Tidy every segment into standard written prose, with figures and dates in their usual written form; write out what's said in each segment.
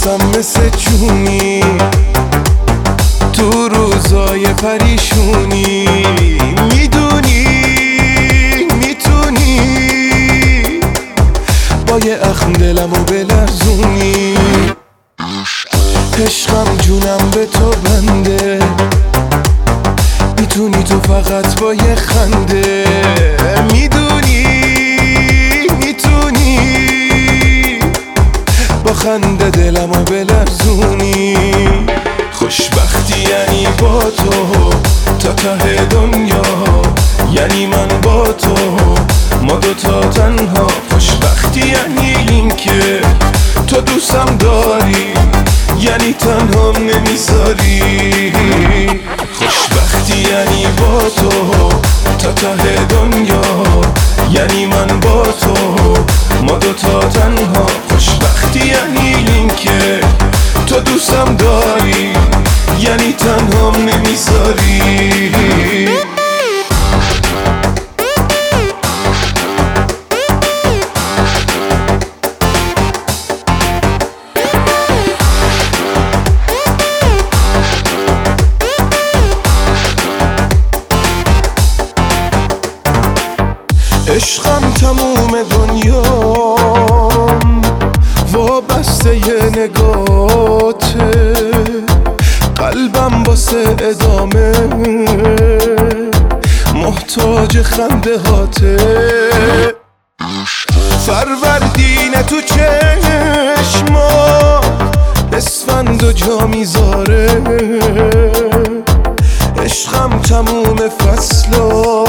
واسم مثل جونی تو روزای پریشونی. میدونی میتونی با یه اخم دلمو بلرزونی. عشقم جونم به تو بنده، میتونی تو فقط با یه خنده. میدونی میتونی با خنده دلمو بلرزونی. خوشبختی یعنی با تو تا ته دنیا، یعنی من با تو ما دوتا تنها. خوشبختی یعنی این که تو دوستم داری، یعنی تنهام نمیذاری. خوشبختی یعنی با تو تا ته دنیا، یعنی من با تو ما دوتا تنها. خوشبختی یعنی این که تو دوستم داری، یعنی تنهام نمیذاری. عشقم تموم دنیام وابسته ی نگاته، قلبم واسه ادامه محتاج خنده هاته. فروردین تو چشما اسفند و جا میذاره. عشقم تموم فصلا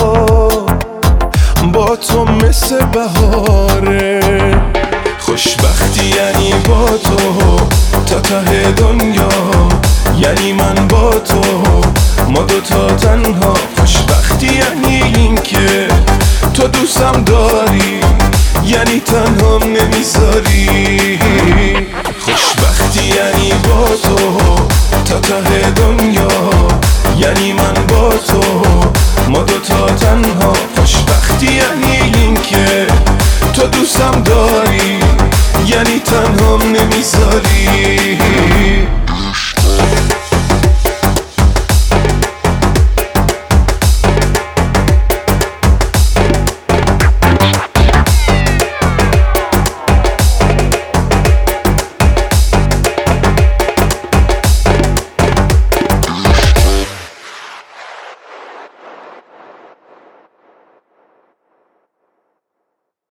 با تو مثل بهاره. خوشبختی یعنی با تو تا ته دنیا، یعنی من با تو ما دوتا تنها. خوشبختی یعنی این که تو دوستم داری، یعنی تنهام نمیذاری. خوشبختی یعنی با تو تا ته دنیا، یعنی من با تو ما دوتا تنها. خوشبختی یعنی این که تو دوستم داری، یعنی تنهام نمیذاری.